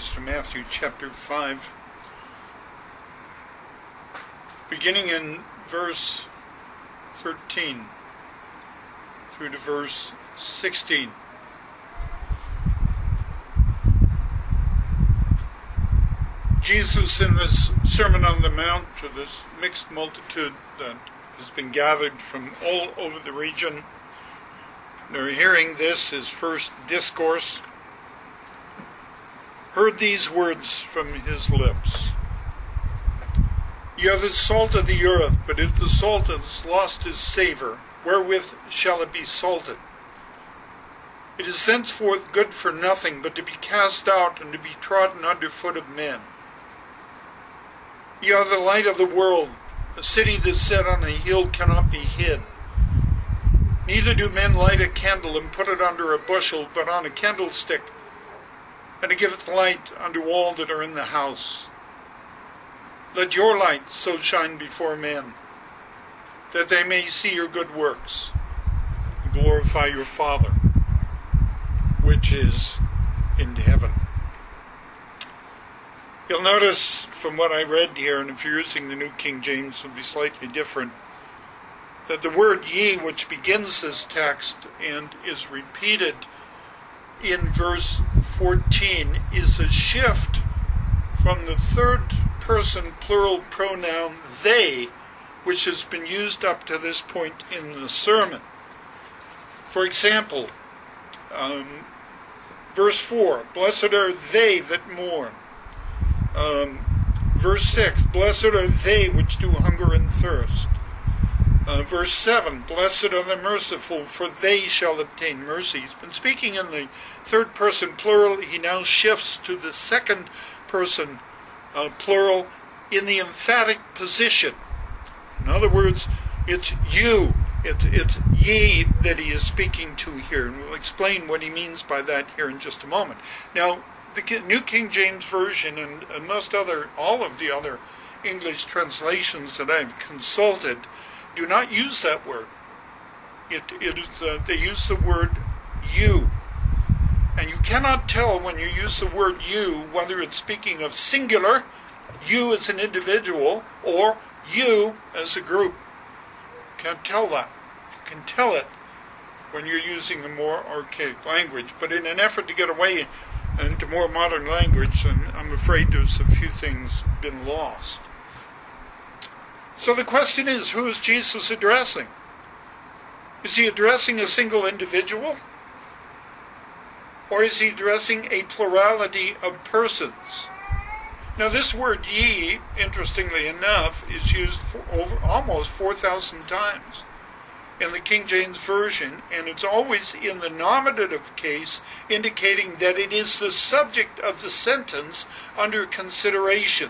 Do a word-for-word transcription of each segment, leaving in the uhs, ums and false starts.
please, to Matthew chapter five, beginning in verse thirteen through to verse sixteen. Jesus, in this Sermon on the Mount, to this mixed multitude that has been gathered from all over the region, they're hearing this, his first discourse, heard these words from his lips. Ye are the salt of the earth, but if the salt has lost its savour, wherewith shall it be salted? It is thenceforth good for nothing, but to be cast out and to be trodden under foot of men. Ye are the light of the world. A city that is set on a hill cannot be hid. Neither do men light a candle and put it under a bushel, but on a candlestick, and to give it light unto all that are in the house. Let your light so shine before men, that they may see your good works, and glorify your Father, which is in heaven. You'll notice from what I read here, and if you're using the New King James, it will be slightly different, that the word ye, which begins this text and is repeated in verse fourteen, is a shift from the third person plural pronoun they, which has been used up to this point in the sermon. For example, um, verse four, blessed are they that mourn. Um, verse six, blessed are they which do hunger and thirst. Uh, verse seven, blessed are the merciful, for they shall obtain mercy. He's been speaking in the third person plural. He now shifts to the second person uh, plural in the emphatic position. In other words, it's you, it's, it's ye that he is speaking to here. And we'll explain what he means by that here in just a moment. Now, the New King James Version and, and most other, all of the other English translations that I've consulted do not use that word. It, it is, uh, they use the word you. And you cannot tell when you use the word you whether it's speaking of singular, you as an individual, or you as a group. You can't tell that. You can tell it when you're using a more archaic language. But in an effort to get away into more modern language, and I'm afraid there's a few things been lost. So the question is, who is Jesus addressing? Is he addressing a single individual? Or is he addressing a plurality of persons? Now this word ye, interestingly enough, is used for over almost four thousand times in the King James Version, and it's always in the nominative case, indicating that it is the subject of the sentence under consideration.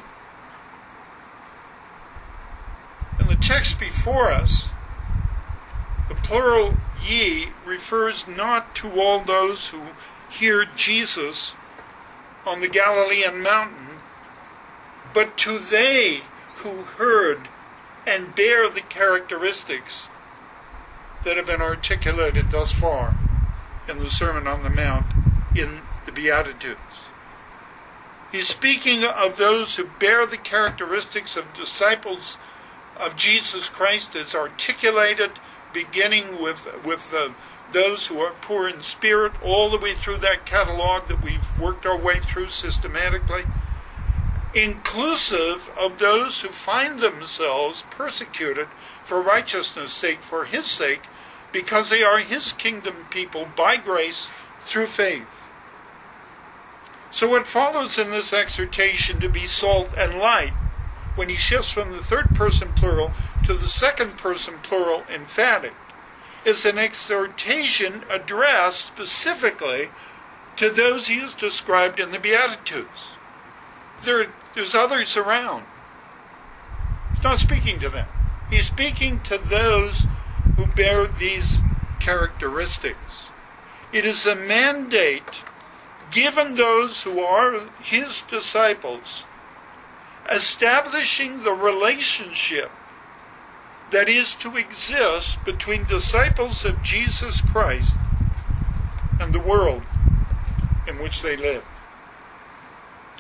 In the text before us, the plural ye refers not to all those who hear Jesus on the Galilean mountain, but to they who heard and bear the characteristics that have been articulated thus far in the Sermon on the Mount in the Beatitudes. He's speaking of those who bear the characteristics of disciples of Jesus Christ as articulated, beginning with, with uh, those who are poor in spirit, all the way through that catalog that we've worked our way through systematically, inclusive of those who find themselves persecuted for righteousness' sake, for his sake, because they are his kingdom people by grace through faith. So it follows in this exhortation to be salt and light, when he shifts from the third person plural to the second person plural emphatic, is an exhortation addressed specifically to those he has described in the Beatitudes. There, there's others around. He's not speaking to them. He's speaking to those who bear these characteristics. It is a mandate given those who are his disciples, establishing the relationship that is to exist between disciples of Jesus Christ and the world in which they live.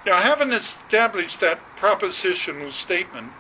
Now, having established that propositional statement,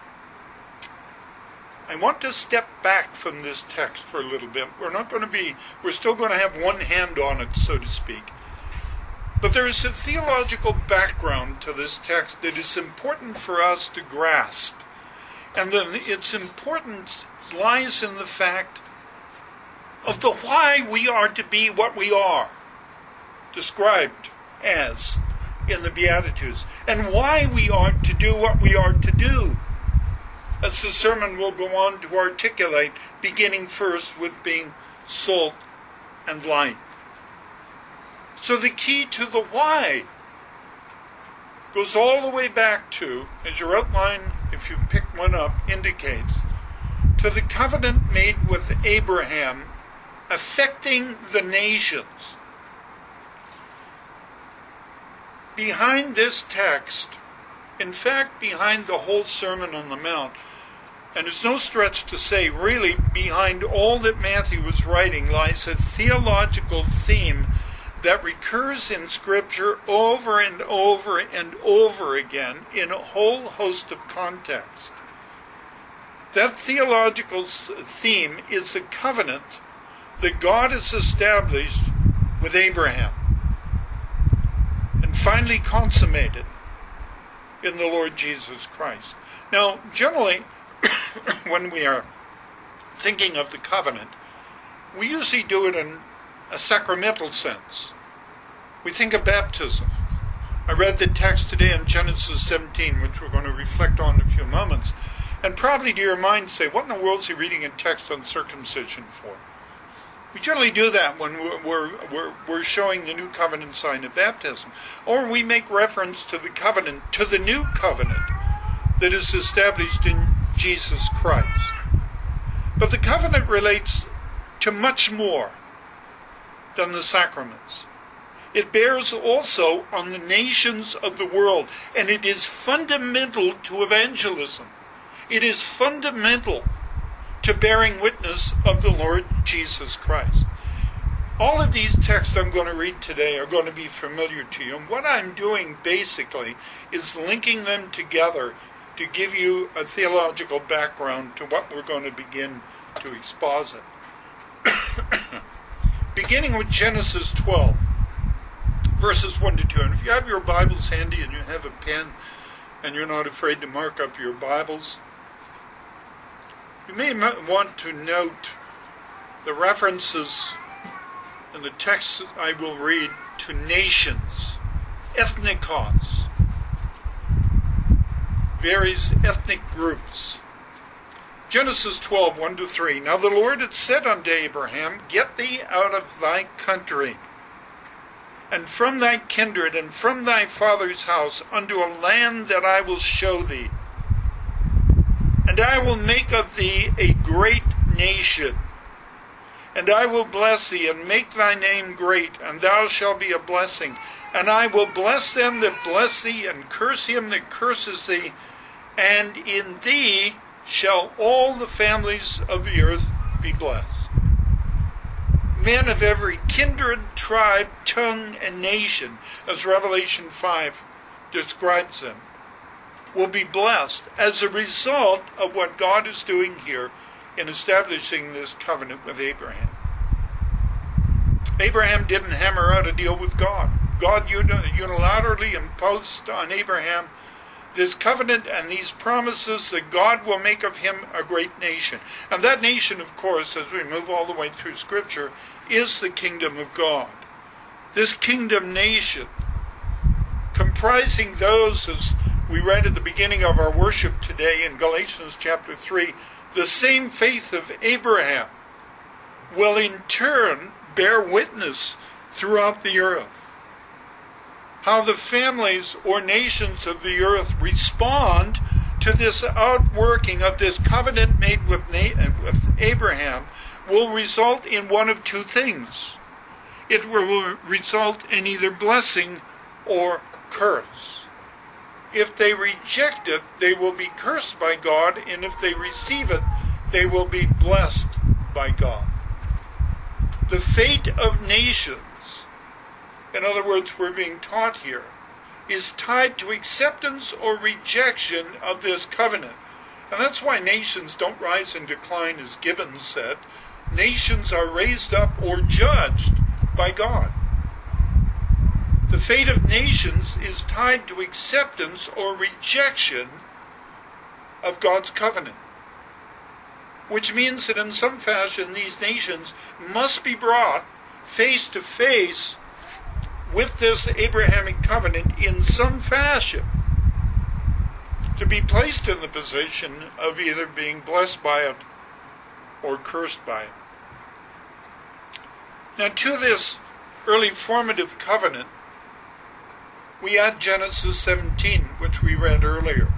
I want to step back from this text for a little bit. We're not going to be, we're still going to have one hand on it, so to speak. But there is a theological background to this text that is important for us to grasp. And then its importance lies in the fact of the why we are to be what we are, described as in the Beatitudes, and why we are to do what we are to do, as the sermon will go on to articulate, beginning first with being salt and light. So the key to the why goes all the way back to, as your outline, if you pick one up, indicates, to the covenant made with Abraham affecting the nations. Behind this text, in fact, behind the whole Sermon on the Mount, and it's no stretch to say, really, behind all that Matthew was writing lies a theological theme that recurs in Scripture over and over and over again in a whole host of contexts. That theological theme is the covenant that God has established with Abraham and finally consummated in the Lord Jesus Christ. Now, generally, when we are thinking of the covenant, we usually do it in a sacramental sense. We think of baptism. I read the text today in Genesis seventeen, which we're going to reflect on in a few moments, and probably to your mind say, what in the world is he reading a text on circumcision for? We generally do that when we're, we're, we're showing the new covenant sign of baptism. Or we make reference to the covenant, to the new covenant that is established in Jesus Christ. But the covenant relates to much more than the sacraments. It bears also on the nations of the world, and it is fundamental to evangelism. It is fundamental to bearing witness of the Lord Jesus Christ. All of these texts I'm going to read today are going to be familiar to you, and what I'm doing basically is linking them together to give you a theological background to what we're going to begin to exposit. Beginning with Genesis twelve, verses one to two. And if you have your Bibles handy and you have a pen and you're not afraid to mark up your Bibles, you may want to note the references in the text I will read to nations, ethnikos, various ethnic groups. Genesis twelve, one to three. Now the Lord had said unto Abraham, Get thee out of thy country, and from thy kindred, and from thy father's house, unto a land that I will show thee. And I will make of thee a great nation, and I will bless thee, and make thy name great, and thou shalt be a blessing. And I will bless them that bless thee, and curse him that curses thee, and in thee shall all the families of the earth be blessed. Men of every kindred, tribe, tongue, and nation, as Revelation five describes them, will be blessed as a result of what God is doing here in establishing this covenant with Abraham. Abraham didn't hammer out a deal with God. God unilaterally imposed on Abraham this covenant and these promises that God will make of him a great nation. And that nation, of course, as we move all the way through Scripture, is the kingdom of God. This kingdom nation, comprising those, as we read at the beginning of our worship today in Galatians chapter three, the same faith of Abraham, will in turn bear witness throughout the earth. How the families or nations of the earth respond to this outworking of this covenant made with, Na- with Abraham will result in one of two things. It will result in either blessing or curse. If they reject it, they will be cursed by God, and if they receive it, they will be blessed by God. The fate of nations, in other words, we're being taught here, is tied to acceptance or rejection of this covenant. And that's why nations don't rise and decline, as Gibbons said. Nations are raised up or judged by God. The fate of nations is tied to acceptance or rejection of God's covenant, which means that in some fashion these nations must be brought face to face with this Abrahamic covenant in some fashion, to be placed in the position of either being blessed by it or cursed by it. Now, to this early formative covenant, we add Genesis seventeen, which we read earlier.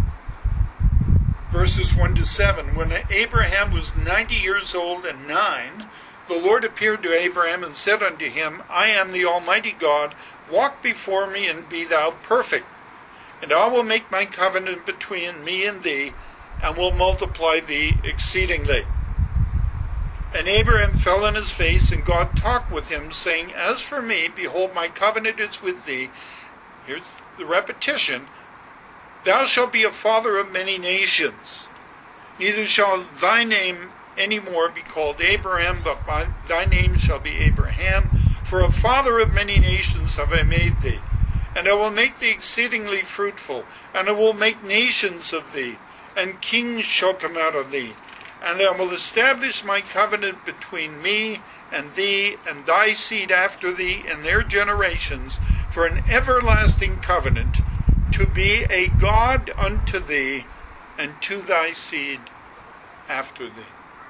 Verses one to seven. When Abraham was ninety years old and nine, the Lord appeared to Abraham and said unto him, I am the Almighty God, walk before me and be thou perfect. And I will make my covenant between me and thee, and will multiply thee exceedingly. And Abraham fell on his face, and God talked with him, saying, As for me, behold, my covenant is with thee. Here's the repetition. Thou shalt be a father of many nations. Neither shall thy name any more be called Abraham, but by thy name shall be Abraham. For a father of many nations have I made thee. And I will make thee exceedingly fruitful, and I will make nations of thee, and kings shall come out of thee. And I will establish my covenant between me and thee and thy seed after thee in their generations, for an everlasting covenant, to be a God unto thee and to thy seed after thee.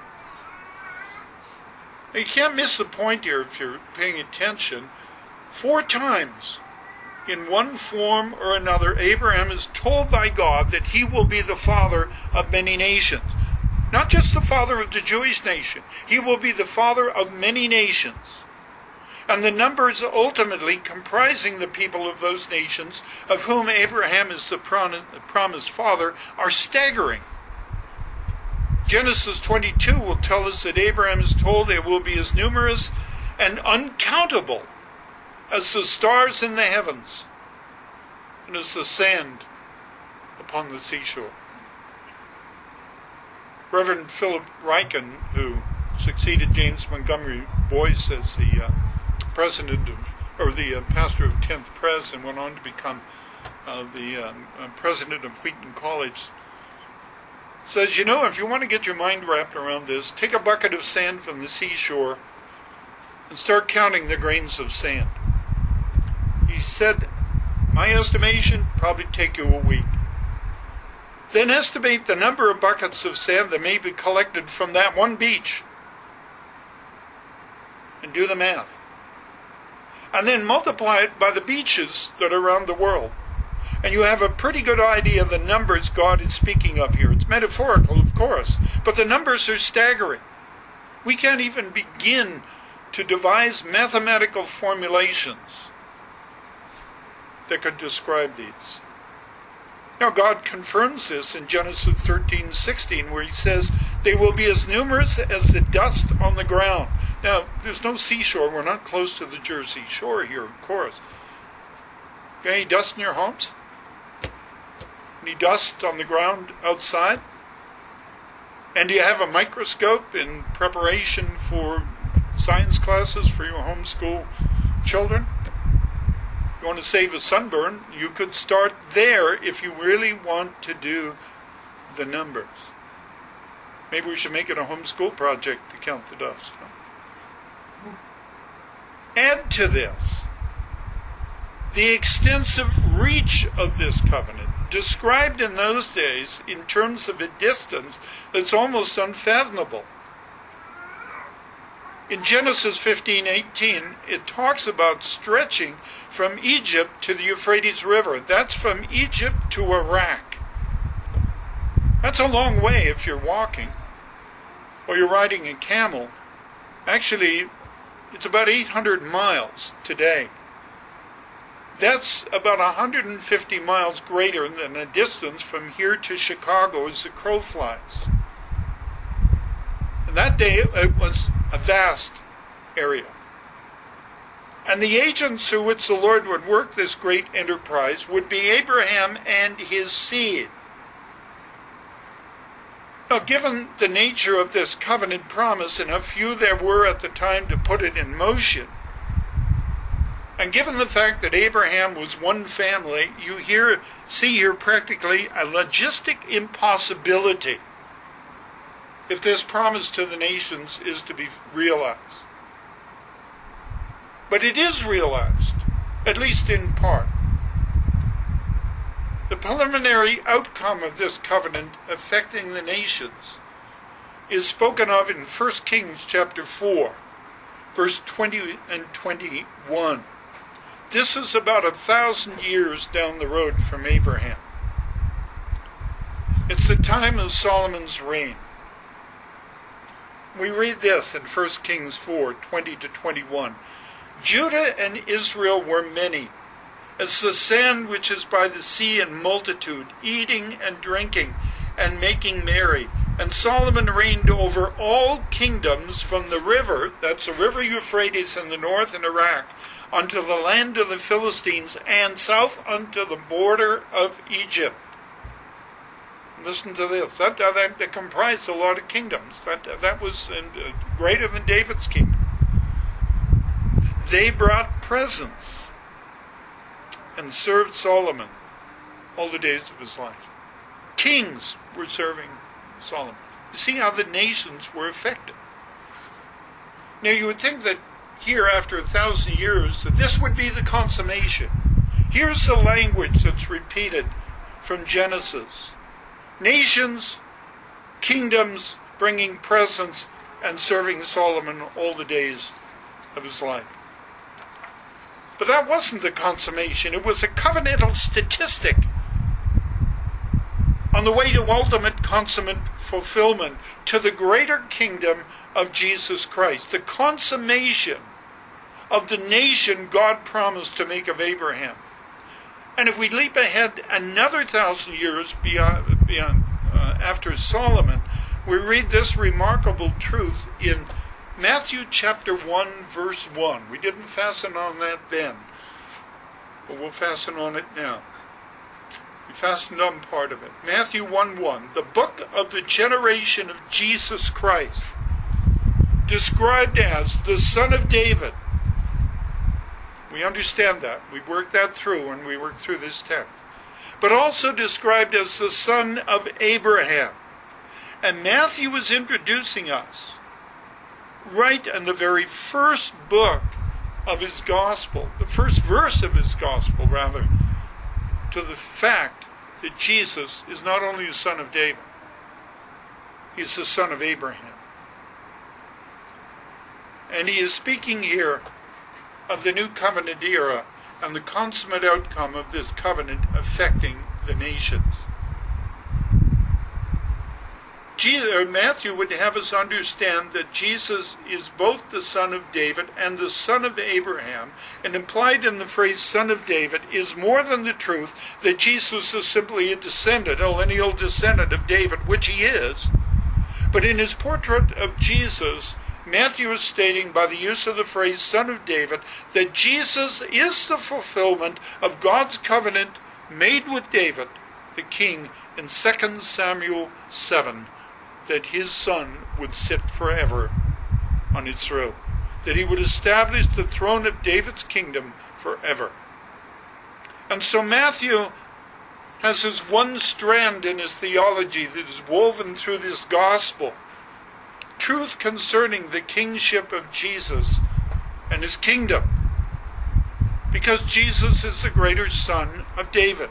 Now, you can't miss the point here if you're paying attention. Four times, in one form or another, Abraham is told by God that he will be the father of many nations. Not just the father of the Jewish nation. He will be the father of many nations. And the numbers ultimately comprising the people of those nations, of whom Abraham is the promised father, are staggering. Genesis twenty-two will tell us that Abraham is told they will be as numerous and uncountable as the stars in the heavens and as the sand upon the seashore. Reverend Philip Ryken, who succeeded James Montgomery Boyce as the uh, president of, or the uh, pastor of tenth Pres, and went on to become uh, the um, uh, president of Wheaton College, says, you know, if you want to get your mind wrapped around this, take a bucket of sand from the seashore and start counting the grains of sand. He said, my estimation, probably take you a week. Then estimate the number of buckets of sand that may be collected from that one beach. And do the math. And then multiply it by the beaches that are around the world. And you have a pretty good idea of the numbers God is speaking of here. It's metaphorical, of course, but the numbers are staggering. We can't even begin to devise mathematical formulations that could describe these. Now, God confirms this in Genesis thirteen sixteen, where he says, they will be as numerous as the dust on the ground. Now, there's no seashore. We're not close to the Jersey Shore here, of course. Got any dust in your homes? Any dust on the ground outside? And do you have a microscope in preparation for science classes for your homeschool children? You want to save a sunburn, you could start there if you really want to do the numbers. Maybe we should make it a homeschool project to count the dust. Huh? Add to this the extensive reach of this covenant, described in those days in terms of a distance that's almost unfathomable. In Genesis fifteen eighteen, it talks about stretching from Egypt to the Euphrates River. That's from Egypt to Iraq. That's a long way if you're walking or you're riding a camel. Actually, it's about eight hundred miles today. That's about one hundred fifty miles greater than the distance from here to Chicago as the crow flies. And that day it was a vast area. And the agents through which the Lord would work this great enterprise would be Abraham and his seed. Now, given the nature of this covenant promise and how few there were at the time to put it in motion, and given the fact that Abraham was one family, you here see here practically a logistic impossibility if this promise to the nations is to be realized. But it is realized, at least in part. The preliminary outcome of this covenant affecting the nations is spoken of in First Kings chapter four, verse twenty and twenty-one. This is about a thousand years down the road from Abraham. It's the time of Solomon's reign. We read this in First Kings four, twenty to twenty-one. Judah and Israel were many, as the sand which is by the sea in multitude, eating and drinking and making merry. And Solomon reigned over all kingdoms from the river, that's the river Euphrates in the north in Iraq, unto the land of the Philistines, and south unto the border of Egypt. Listen to this. That, that, that comprised a lot of kingdoms. That, that was uh, greater than David's kingdom. They brought presents and served Solomon all the days of his life. Kings were serving Solomon. You see how the nations were affected. Now you would think that here, after a thousand years, that this would be the consummation. Here's the language that's repeated from Genesis. Nations, kingdoms, bringing presents and serving Solomon all the days of his life. But that wasn't the consummation. It was a covenantal statistic on the way to ultimate consummate fulfillment, to the greater kingdom of Jesus Christ, the consummation of the nation God promised to make of Abraham. And if we leap ahead another thousand years beyond, beyond uh, after Solomon, we read this remarkable truth in Matthew chapter one, verse one. We didn't fasten on that then, but we'll fasten on it now. We fastened on part of it. Matthew one, one. The book of the generation of Jesus Christ, described as the Son of David. We understand that. We worked that through when we worked through this text. But also described as the son of Abraham. And Matthew is introducing us, right in the very first book of his gospel, the first verse of his gospel, rather, to the fact that Jesus is not only the son of David, he's the son of Abraham. And he is speaking here of the new covenant era and the consummate outcome of this covenant affecting the nations. Jesus, Matthew would have us understand that Jesus is both the son of David and the son of Abraham, and implied in the phrase son of David is more than the truth that Jesus is simply a descendant, a lineal descendant of David, which he is. But in his portrait of Jesus, Matthew is stating by the use of the phrase son of David that Jesus is the fulfillment of God's covenant made with David, the king, in Second Samuel seven, that his son would sit forever on his throne, that he would establish the throne of David's kingdom forever. And so Matthew has his one strand in his theology that is woven through this gospel. Truth concerning the kingship of Jesus and his kingdom, because Jesus is the greater son of David.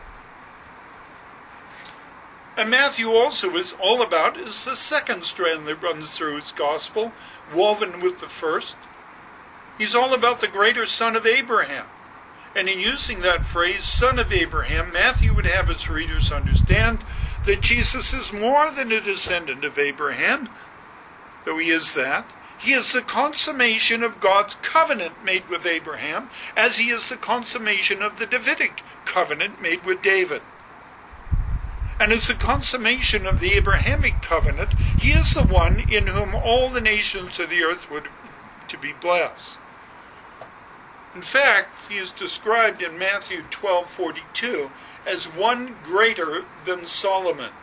And Matthew also is all about is the second strand that runs through his gospel, woven with the first. He's all about the greater son of Abraham. And in using that phrase, son of Abraham, Matthew would have his readers understand that Jesus is more than a descendant of Abraham, though he is that. He is the consummation of God's covenant made with Abraham, as he is the consummation of the Davidic covenant made with David. And as the consummation of the Abrahamic covenant, he is the one in whom all the nations of the earth were to be blessed. In fact, he is described in Matthew twelve forty-two as one greater than Solomon.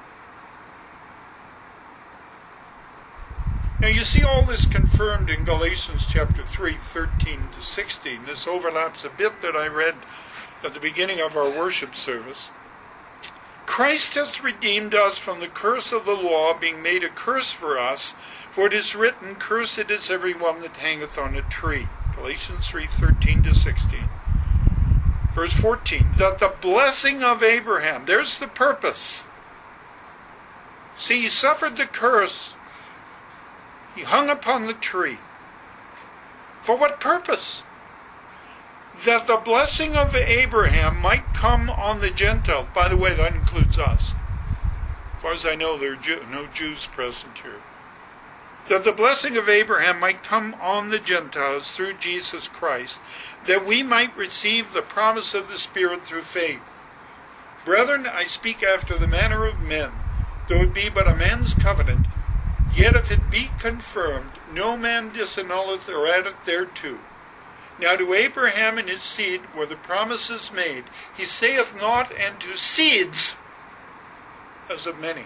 Now you see all this confirmed in Galatians chapter three, thirteen to sixteen. This overlaps a bit that I read at the beginning of our worship service. Christ has redeemed us from the curse of the law, being made a curse for us, for it is written, cursed is every one that hangeth on a tree. Galatians three, thirteen to sixteen. Verse fourteen, that the blessing of Abraham, there's the purpose. See, he suffered the curse. He hung upon the tree. For what purpose? That the blessing of Abraham might come on the Gentiles. By the way, that includes us. As far as I know, there are Jew- no Jews present here. That the blessing of Abraham might come on the Gentiles through Jesus Christ, that we might receive the promise of the Spirit through faith. Brethren, I speak after the manner of men, though it be but a man's covenant, yet if it be confirmed, no man disannulleth or addeth thereto. Now to Abraham and his seed were the promises made. He saith not, and to seeds, as of many,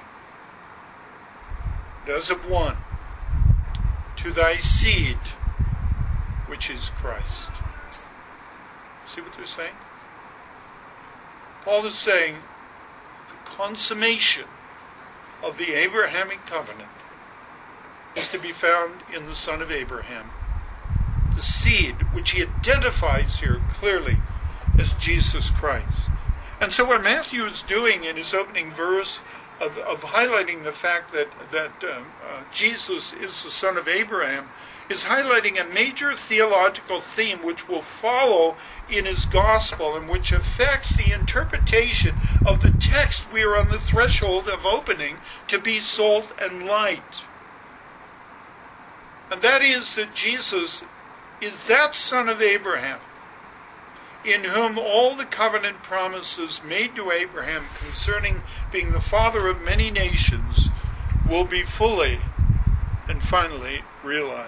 but as of one, to thy seed, which is Christ. See what they're saying? Paul is saying the consummation of the Abrahamic covenant is to be found in the Son of Abraham, the seed, which he identifies here clearly as Jesus Christ. And so what Matthew is doing in his opening verse of, of highlighting the fact that, that um, uh, Jesus is the Son of Abraham is highlighting a major theological theme which will follow in his gospel and which affects the interpretation of the text we are on the threshold of opening to be salt and light. And that is that Jesus is that Son of Abraham, in whom all the covenant promises made to Abraham concerning being the father of many nations will be fully and finally realized.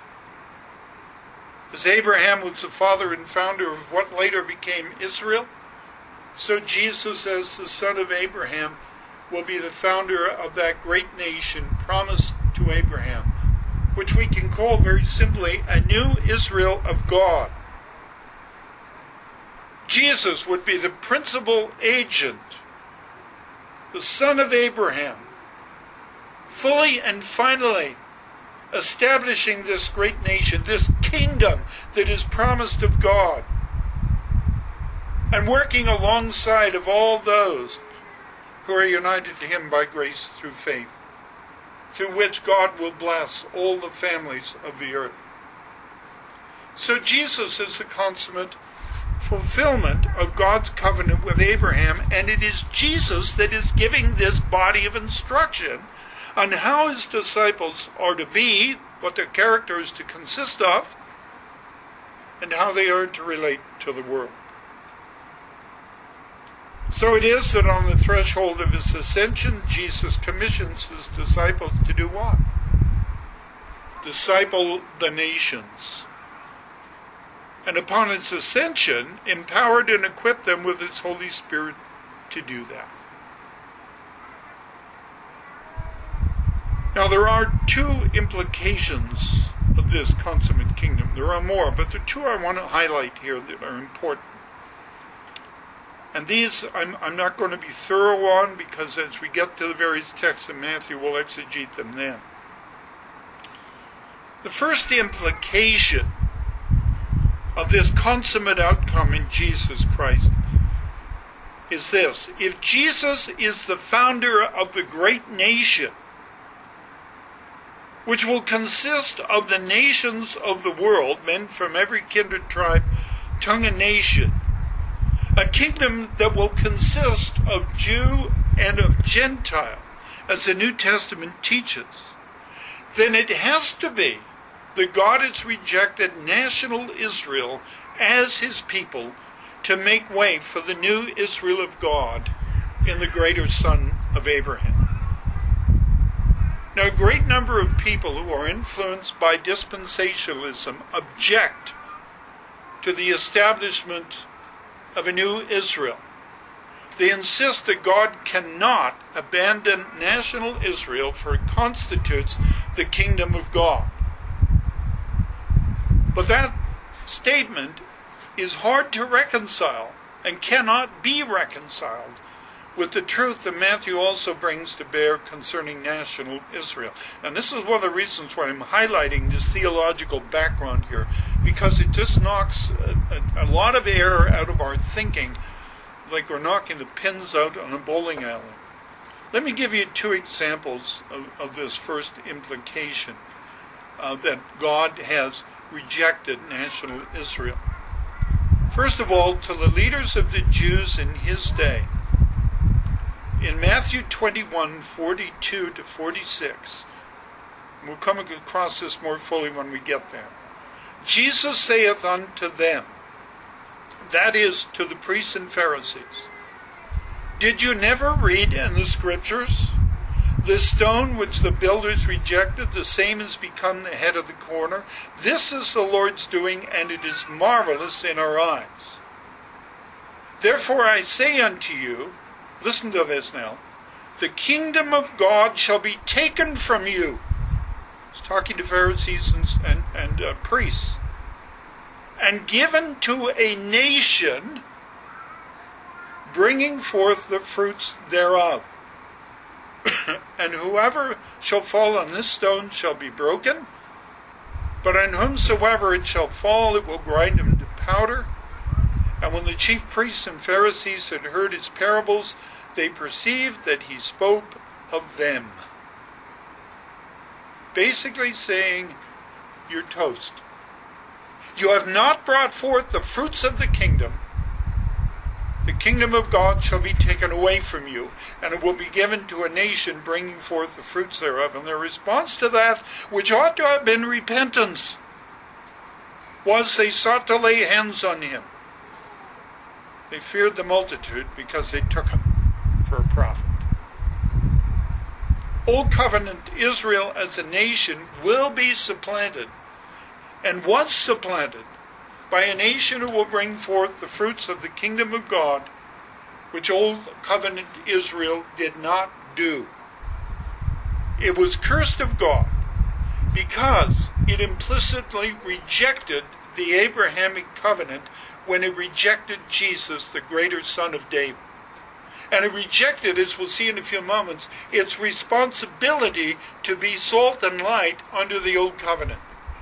As Abraham was the father and founder of what later became Israel, so Jesus, as the son of Abraham, will be the founder of that great nation promised to Abraham, which we can call very simply a new Israel of God. Jesus would be the principal agent, the son of Abraham, fully and finally establishing this great nation, this kingdom that is promised of God, and working alongside of all those who are united to him by grace through faith, through which God will bless all the families of the earth. So Jesus is the consummate fulfillment of God's covenant with Abraham, and it is Jesus that is giving this body of instruction on how his disciples are to be, what their character is to consist of, and how they are to relate to the world. So it is that on the threshold of his ascension, Jesus commissions his disciples to do what? Disciple the nations. And upon its ascension, empowered and equipped them with its Holy Spirit to do that. Now there are two implications of this consummate kingdom. There are more, but the two I want to highlight here that are important. And these I'm, I'm not going to be thorough on, because as we get to the various texts in Matthew, we'll exegete them then. The first implication of this consummate outcome in Jesus Christ is this: if Jesus is the founder of the great nation, which will consist of the nations of the world, men from every kindred, tribe, tongue, and nation, a kingdom that will consist of Jew and of Gentile, as the New Testament teaches, then it has to be that God has rejected national Israel as his people to make way for the new Israel of God in the greater Son of Abraham. Now, a great number of people who are influenced by dispensationalism object to the establishment of a new Israel. They insist that God cannot abandon national Israel, for it constitutes the kingdom of God. But that statement is hard to reconcile and cannot be reconciled with the truth that Matthew also brings to bear concerning national Israel. And this is one of the reasons why I'm highlighting this theological background here, because it just knocks a, a, a lot of air out of our thinking, like we're knocking the pins out on a bowling alley. Let me give you two examples of, of this first implication, uh, that God has rejected national Israel. First of all, to the leaders of the Jews in his day, in Matthew twenty-one, forty-two to forty-six, we'll come across this more fully when we get there. Jesus saith unto them, that is, to the priests and Pharisees, did you never read in the Scriptures, the stone which the builders rejected, the same has become the head of the corner? This is the Lord's doing, and it is marvelous in our eyes. Therefore I say unto you, listen to this now, the kingdom of God shall be taken from you. He's talking to Pharisees and, and, and uh, priests. And given to a nation, bringing forth the fruits thereof. And whoever shall fall on this stone shall be broken, but on whomsoever it shall fall, it will grind him to powder. And when the chief priests and Pharisees had heard his parables, they perceived that he spoke of them. Basically saying, you're toast. You have not brought forth the fruits of the kingdom. The kingdom of God shall be taken away from you, and it will be given to a nation bringing forth the fruits thereof. And their response to that, which ought to have been repentance, was they sought to lay hands on him. They feared the multitude because they took him for a prophet. Old Covenant Israel as a nation will be supplanted, and was supplanted, by a nation who will bring forth the fruits of the kingdom of God, which Old Covenant Israel did not do. It was cursed of God because it implicitly rejected the Abrahamic covenant when it rejected Jesus, the greater son of David. And it rejected, as we'll see in a few moments, its responsibility to be salt and light under the Old Covenant.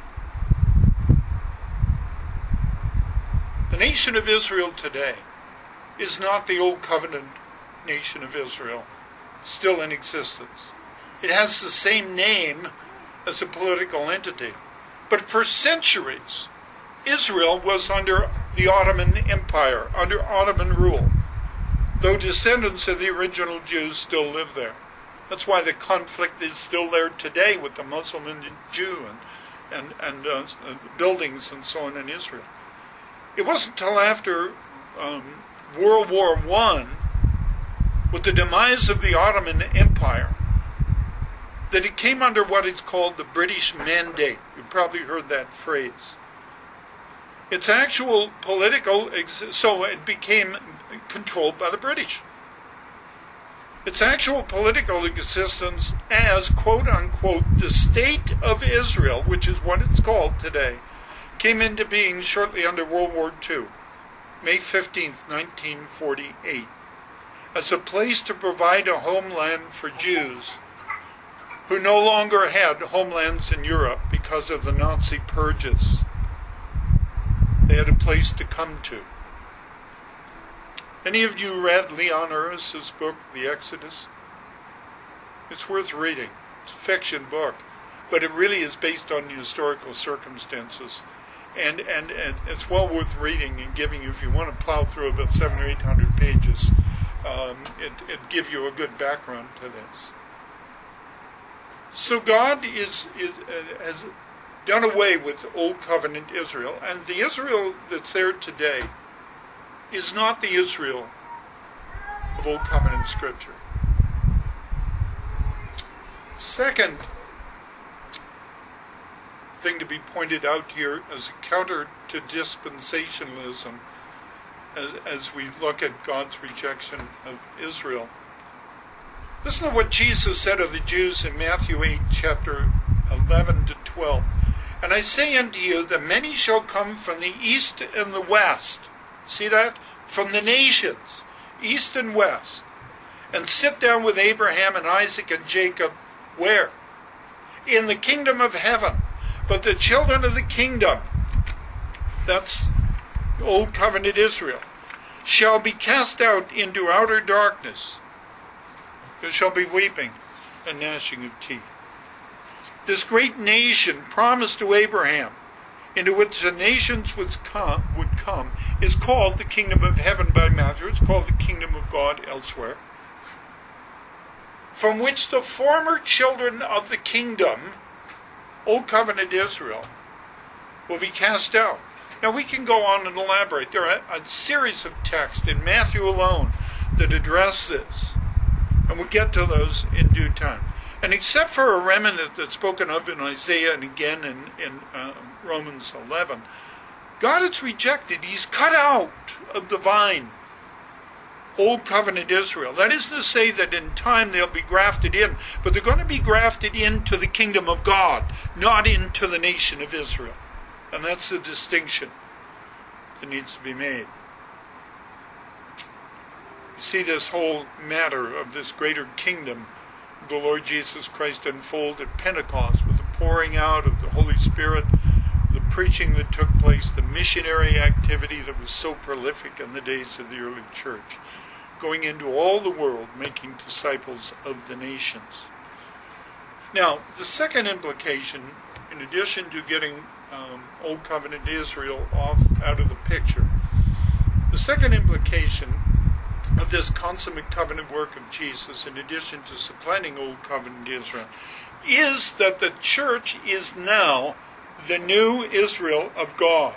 The nation of Israel today is not the Old Covenant nation of Israel, still in existence. It has the same name as a political entity. But for centuries, Israel was under the Ottoman Empire, under Ottoman rule, though descendants of the original Jews still live there. That's why the conflict is still there today with the Muslim and the Jew and, and, and uh, buildings and so on in Israel. It wasn't until after um, World War One, with the demise of the Ottoman Empire, that it came under what is called the British Mandate. You've probably heard that phrase. Its actual political, ex- so it became controlled by the British. Its actual political existence as, quote unquote, the State of Israel, which is what it's called today, came into being shortly under World War Two, May fifteenth, nineteen forty-eight, as a place to provide a homeland for Jews who no longer had homelands in Europe because of the Nazi purges. They had a place to come to. Any of you read Leon Uris's book, The Exodus? It's worth reading. It's a fiction book, but it really is based on the historical circumstances. And, and and it's well worth reading and giving you, if you want to plow through about seven or eight hundred pages, um, it it give you a good background to this. So God is is uh, has done away with Old Covenant Israel, and the Israel that's there today is not the Israel of Old Covenant Scripture. Second, thing to be pointed out here as a counter to dispensationalism as, as we look at God's rejection of Israel. Listen to what Jesus said of the Jews in Matthew eight, chapter eleven to twelve. And I say unto you that many shall come from the east and the west. See that? From the nations, east and west, and sit down with Abraham and Isaac and Jacob. Where? In the kingdom of heaven. But the children of the kingdom, that's Old Covenant Israel, shall be cast out into outer darkness. There shall be weeping and gnashing of teeth. This great nation promised to Abraham, into which the nations would come, would come, is called the kingdom of heaven by Matthew. It's called the kingdom of God elsewhere. From which the former children of the kingdom, Old Covenant Israel, will be cast out. Now we can go on and elaborate. There are a series of texts in Matthew alone that address this. And we'll get to those in due time. And except for a remnant that's spoken of in Isaiah and again in, in uh, Romans eleven, God is rejected. He's cut out of the vine. Old Covenant Israel. That isn't to say that in time they'll be grafted in, but they're going to be grafted into the kingdom of God, not into the nation of Israel. And that's the distinction that needs to be made. You see this whole matter of this greater kingdom of the Lord Jesus Christ unfold at Pentecost with the pouring out of the Holy Spirit, the preaching that took place, the missionary activity that was so prolific in the days of the early church, going into all the world, making disciples of the nations. Now, the second implication, in addition to getting um, Old Covenant Israel off out of the picture, the second implication of this consummate covenant work of Jesus, in addition to supplanting Old Covenant Israel, is that the church is now the new Israel of God.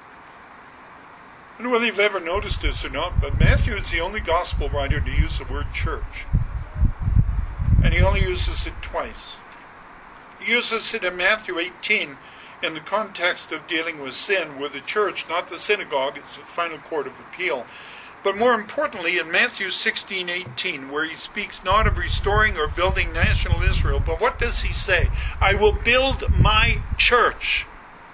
I don't know whether you've ever noticed this or not, but Matthew is the only gospel writer to use the word church. And he only uses it twice. He uses it in Matthew eighteen in the context of dealing with sin, where the church, not the synagogue, is the final court of appeal. But more importantly, in Matthew sixteen eighteen, where he speaks not of restoring or building national Israel, but what does he say? I will build my church.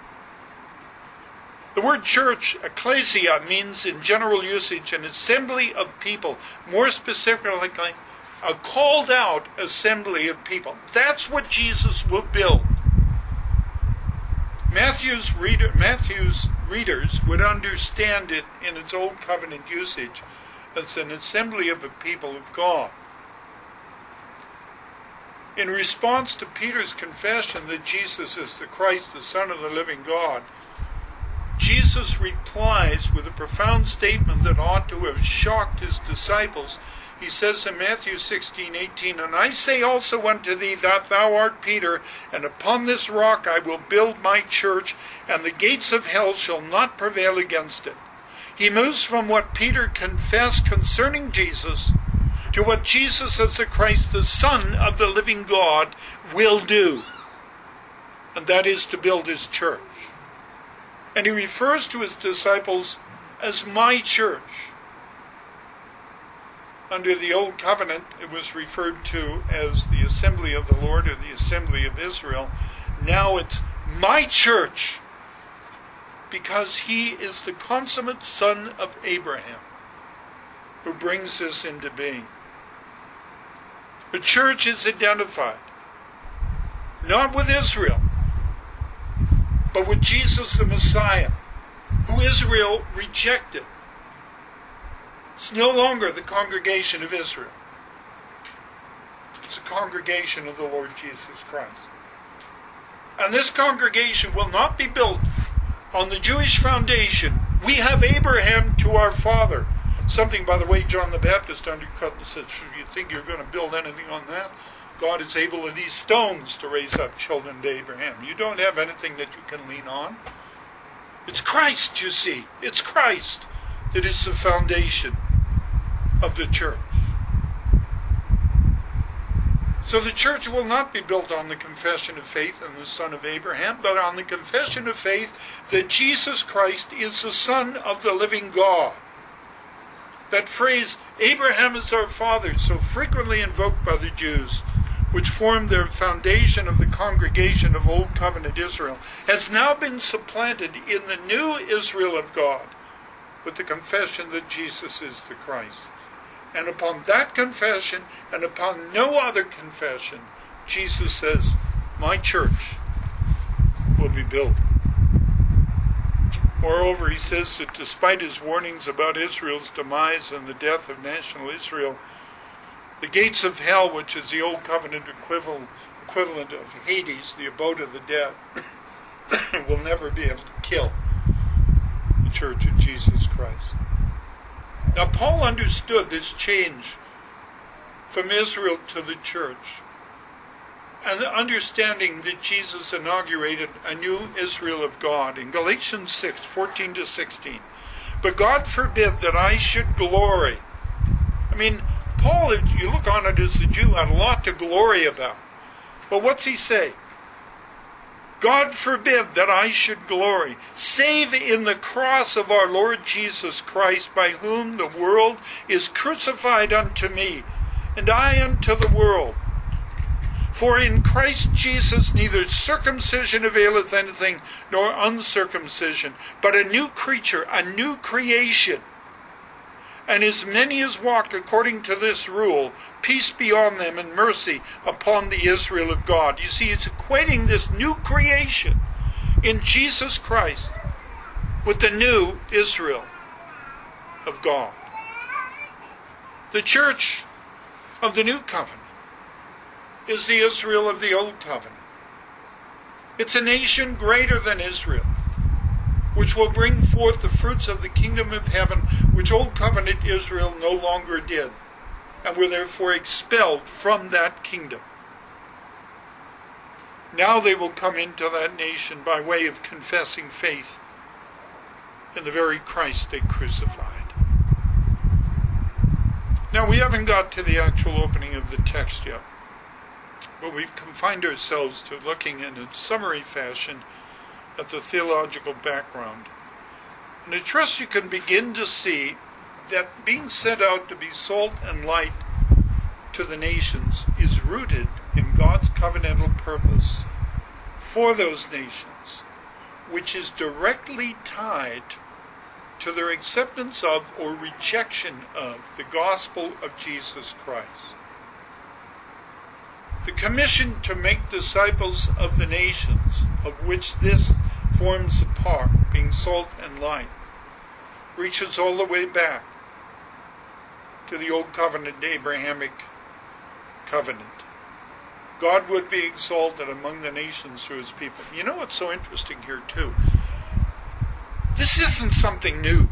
The word church, ecclesia, means in general usage an assembly of people. More specifically, a called out assembly of people. That's what Jesus will build. Matthew's, reader, Matthew's readers would understand it in its Old Covenant usage as an assembly of the people of God. In response to Peter's confession that Jesus is the Christ, the Son of the living God, Jesus replies with a profound statement that ought to have shocked his disciples. He says in Matthew sixteen eighteen, and I say also unto thee that thou art Peter, and upon this rock I will build my church, and the gates of hell shall not prevail against it. He moves from what Peter confessed concerning Jesus to what Jesus as the Christ, the Son of the living God, will do. And that is to build his church. And he refers to his disciples as my church. Under the Old Covenant, it was referred to as the assembly of the Lord or the assembly of Israel. Now it's my church, because he is the consummate son of Abraham who brings this into being. The church is identified not with Israel, but with Jesus the Messiah, who Israel rejected. It's no longer the congregation of Israel. It's the congregation of the Lord Jesus Christ. And this congregation will not be built on the Jewish foundation. We have Abraham to our father. Something, by the way, John the Baptist undercut and said, if you think you're going to build anything on that, God is able of these stones to raise up children to Abraham. You don't have anything that you can lean on. It's Christ, you see. It's Christ that is the foundation of the church. So the church will not be built on the confession of faith in the Son of Abraham, but on the confession of faith that Jesus Christ is the Son of the living God. That phrase, Abraham is our father, so frequently invoked by the Jews, which formed the foundation of the congregation of Old Covenant Israel, has now been supplanted in the new Israel of God with the confession that Jesus is the Christ. And upon that confession, and upon no other confession, Jesus says, my church will be built. Moreover, he says that despite his warnings about Israel's demise and the death of national Israel, the gates of hell, which is the Old Covenant equivalent, equivalent of Hades, the abode of the dead, will never be able to kill the church of Jesus Christ. Now, Paul understood this change from Israel to the church, and the understanding that Jesus inaugurated a new Israel of God in Galatians six, fourteen to sixteen. But God forbid that I should glory. I mean, Paul, if you look on it as a Jew, had a lot to glory about. But what's he say? God forbid that I should glory, save in the cross of our Lord Jesus Christ, by whom the world is crucified unto me, and I unto the world. For in Christ Jesus neither circumcision availeth anything, nor uncircumcision, but a new creature, a new creation. And as many as walk according to this rule, peace be on them and mercy upon the Israel of God. You see, it's equating this new creation in Jesus Christ with the new Israel of God. The church of the new covenant is the Israel of the old covenant. It's a nation greater than Israel, which will bring forth the fruits of the kingdom of heaven, which old covenant Israel no longer did, and were therefore expelled from that kingdom. Now they will come into that nation by way of confessing faith in the very Christ they crucified. Now, we haven't got to the actual opening of the text yet, but we've confined ourselves to looking in a summary fashion at the theological background. And I trust you can begin to see that being set out to be salt and light to the nations is rooted in God's covenantal purpose for those nations, which is directly tied to their acceptance of or rejection of the gospel of Jesus Christ. The commission to make disciples of the nations, of which this forms a part, being salt and light, reaches all the way back to the Old Covenant, Abrahamic covenant. God would be exalted among the nations through his people. You know what's so interesting here too? This isn't something new.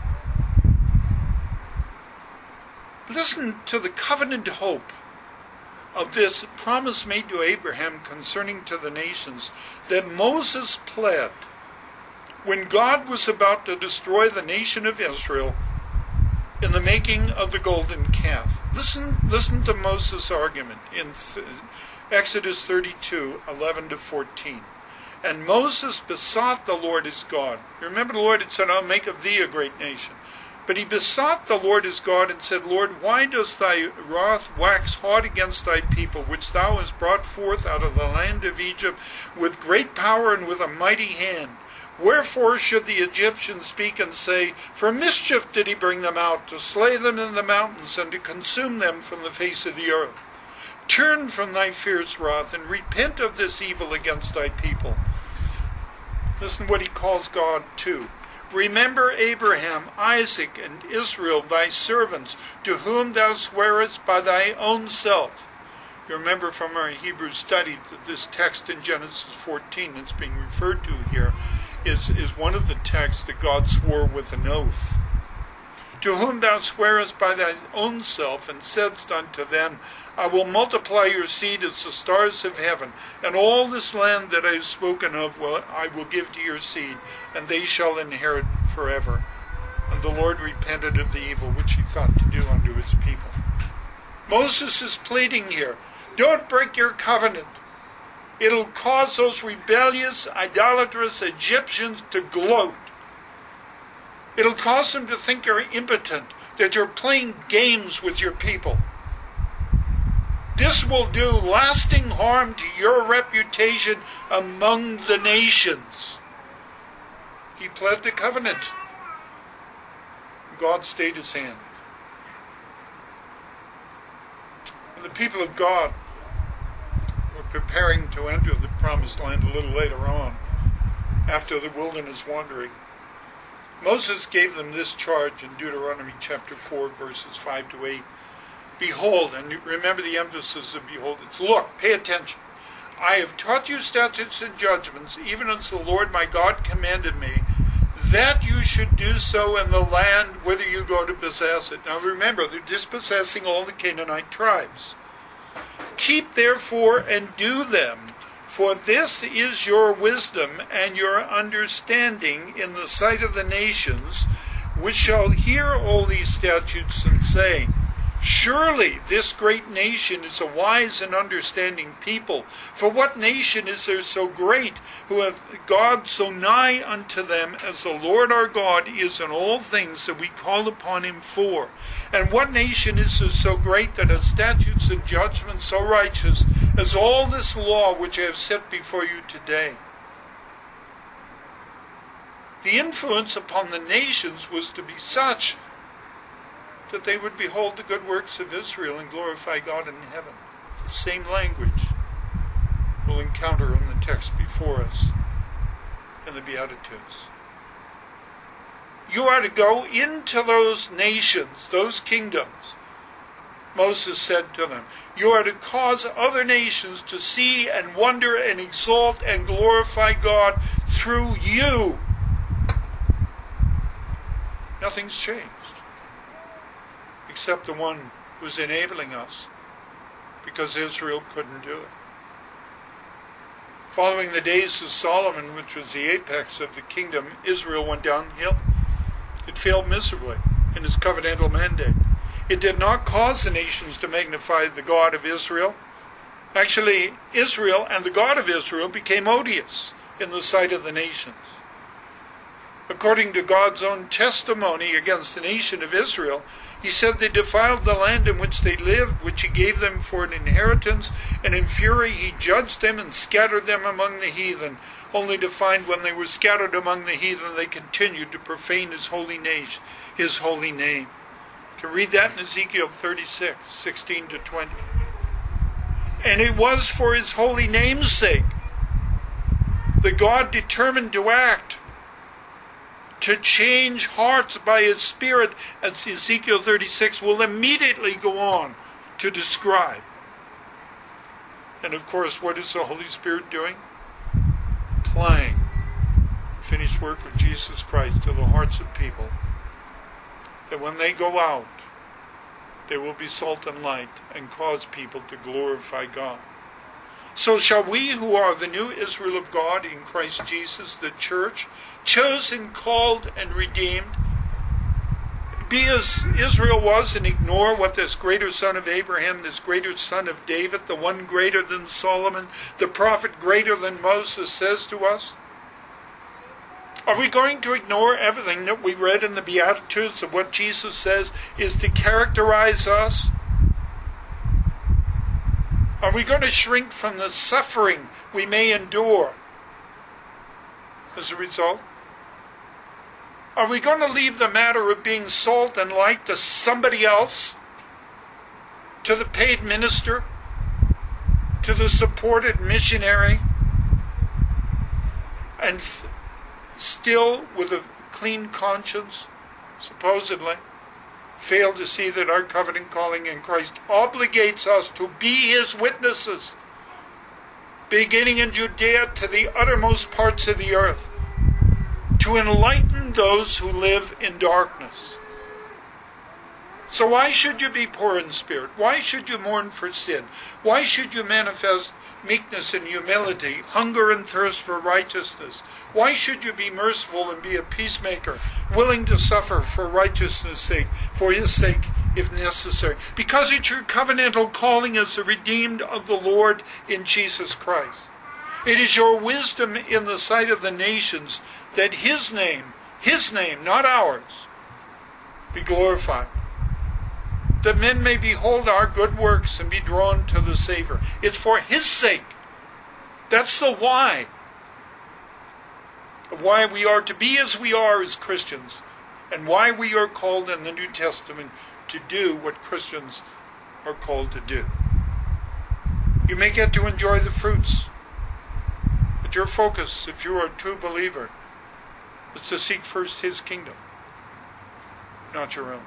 Listen to the covenant hope of this promise made to Abraham concerning to the nations that Moses pled when God was about to destroy the nation of Israel in the making of the golden calf. Listen, listen to Moses' argument in Exodus thirty-two, eleven to fourteen. And Moses besought the Lord his God. You remember the Lord had said, I'll make of thee a great nation. But he besought the Lord his God and said, Lord, why does thy wrath wax hot against thy people, which thou hast brought forth out of the land of Egypt with great power and with a mighty hand? Wherefore should the Egyptians speak and say, for mischief did he bring them out, to slay them in the mountains and to consume them from the face of the earth? Turn from thy fierce wrath and repent of this evil against thy people. Listen what he calls God to. Remember Abraham, Isaac, and Israel, thy servants, to whom thou swearest by thy own self. You remember from our Hebrew study that this text in Genesis fourteen that's being referred to here is, is one of the texts that God swore with an oath. To whom thou swearest by thy own self, and saidst unto them, I will multiply your seed as the stars of heaven, and all this land that I have spoken of will I will give to your seed, and they shall inherit forever. And the Lord repented of the evil which he thought to do unto his people. Moses is pleading here Don't break your covenant. It'll cause those rebellious, idolatrous Egyptians to gloat. It'll cause them to think you're impotent, that you're playing games with your people. This will do lasting harm to your reputation among the nations. He pled the covenant. God stayed his hand. And the people of God were preparing to enter the promised land a little later on, after the wilderness wandering. Moses gave them this charge in Deuteronomy chapter four, verses five to eight. Behold, and remember the emphasis of behold, it's look, pay attention. I have taught you statutes and judgments, even as the Lord my God commanded me, that you should do so in the land whither you go to possess it. Now remember, they're dispossessing all the Canaanite tribes. Keep therefore and do them, for this is your wisdom and your understanding in the sight of the nations, which shall hear all these statutes and say, surely this great nation is a wise and understanding people. For what nation is there so great, who hath God so nigh unto them as the Lord our God is in all things that we call upon him for? And what nation is there so great that has statutes and judgments so righteous as all this law which I have set before you today? The influence upon the nations was to be such that they would behold the good works of Israel and glorify God in heaven. The same language we'll encounter in the text before us in the Beatitudes. You are to go into those nations, those kingdoms. Moses said to them, you are to cause other nations to see and wonder and exalt and glorify God through you. Nothing's changed, except the one who's enabling us, because Israel couldn't do it. Following the days of Solomon, which was the apex of the kingdom, Israel went downhill. It failed miserably in its covenantal mandate. It did not cause the nations to magnify the God of Israel. Actually, Israel and the God of Israel became odious in the sight of the nations. According to God's own testimony against the nation of Israel, he said they defiled the land in which they lived, which he gave them for an inheritance, and in fury he judged them and scattered them among the heathen, only to find when they were scattered among the heathen they continued to profane his holy name. His holy name. You can read that in Ezekiel thirty-six, sixteen to twenty. And it was for his holy name's sake that God determined to act, to change hearts by his Spirit, as Ezekiel thirty-six will immediately go on to describe. And of course, what is the Holy Spirit doing? Applying the finished work of Jesus Christ to the hearts of people, that when they go out, they will be salt and light and cause people to glorify God. So shall we who are the new Israel of God in Christ Jesus, the church, chosen, called, and redeemed, be as Israel was and ignore what this greater son of Abraham, this greater son of David, the one greater than Solomon, the prophet greater than Moses says to us? Are we going to ignore everything that we read in the Beatitudes of what Jesus says is to characterize us? Are we going to shrink from the suffering we may endure as a result? Are we going to leave the matter of being salt and light to somebody else? To the paid minister? To the supported missionary? And f- still, with a clean conscience, supposedly, fail to see that our covenant calling in Christ obligates us to be his witnesses, beginning in Judea to the uttermost parts of the earth, to enlighten those who live in darkness. So why should you be poor in spirit? Why should you mourn for sin? Why should you manifest meekness and humility, hunger and thirst for righteousness? Why should you be merciful and be a peacemaker, willing to suffer for righteousness' sake, for his sake, if necessary. Because it's your covenantal calling as the redeemed of the Lord in Jesus Christ. It is your wisdom in the sight of the nations that His name, His name, not ours, be glorified. That men may behold our good works and be drawn to the Savior. It's for His sake. That's the why. Of why we are to be as we are as Christians, and why we are called in the New Testament to do what Christians are called to do. You may get to enjoy the fruits, but your focus, if you are a true believer, is to seek first His kingdom, not your own.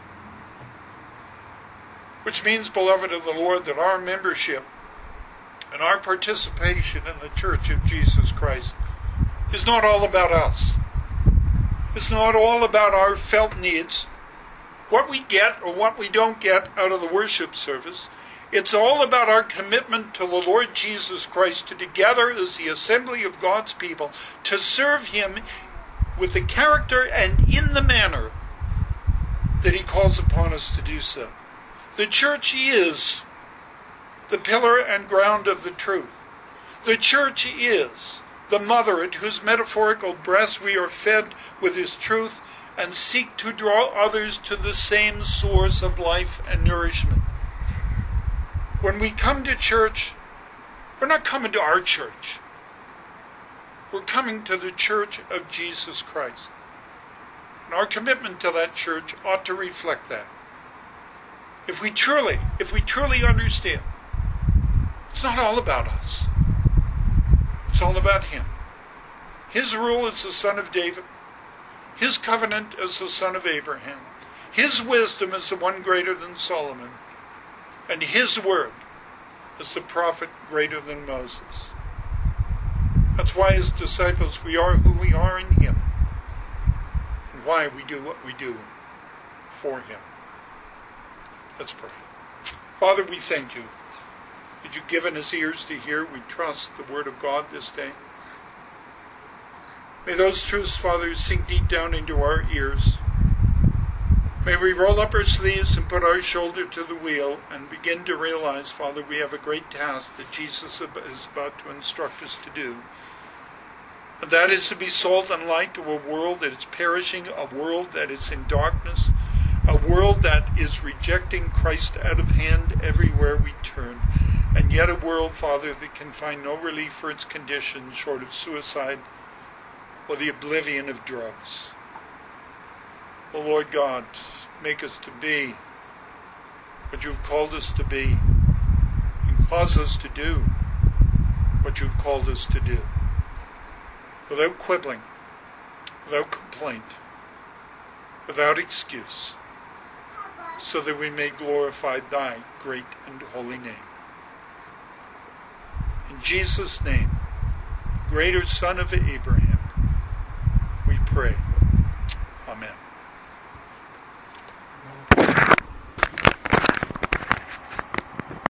Which means, beloved of the Lord, that our membership and our participation in the Church of Jesus Christ is not all about us. It's not all about our felt needs, what we get or what we don't get out of the worship service. It's all about our commitment to the Lord Jesus Christ, to together as the assembly of God's people, to serve Him with the character and in the manner that He calls upon us to do so. The church is the pillar and ground of the truth. The church is the mother at whose metaphorical breast we are fed with His truth and seek to draw others to the same source of life and nourishment. When we come to church, we're not coming to our church. We're coming to the church of Jesus Christ. And our commitment to that church ought to reflect that. If we truly, if we truly understand, it's not all about us. It's all about Him. His rule as the son of David. His covenant as the son of Abraham. His wisdom as the one greater than Solomon. And His word as the prophet greater than Moses. That's why as disciples we are who we are in Him. And why we do what we do for Him. Let's pray. Father, we thank You that You've given us ears to hear. We trust the Word of God this day. May those truths, Father, sink deep down into our ears. May we roll up our sleeves and put our shoulder to the wheel and begin to realize, Father, we have a great task that Jesus is about to instruct us to do. And that is to be salt and light to a world that is perishing, a world that is in darkness, a world that is rejecting Christ out of hand everywhere we turn, and yet a world, Father, that can find no relief for its condition short of suicide or the oblivion of drugs. O Lord God, make us to be what You've called us to be, and cause us to do what You've called us to do, without quibbling, without complaint, without excuse, so that we may glorify Thy great and holy name. In Jesus' name, greater Son of Abraham, we pray. Amen.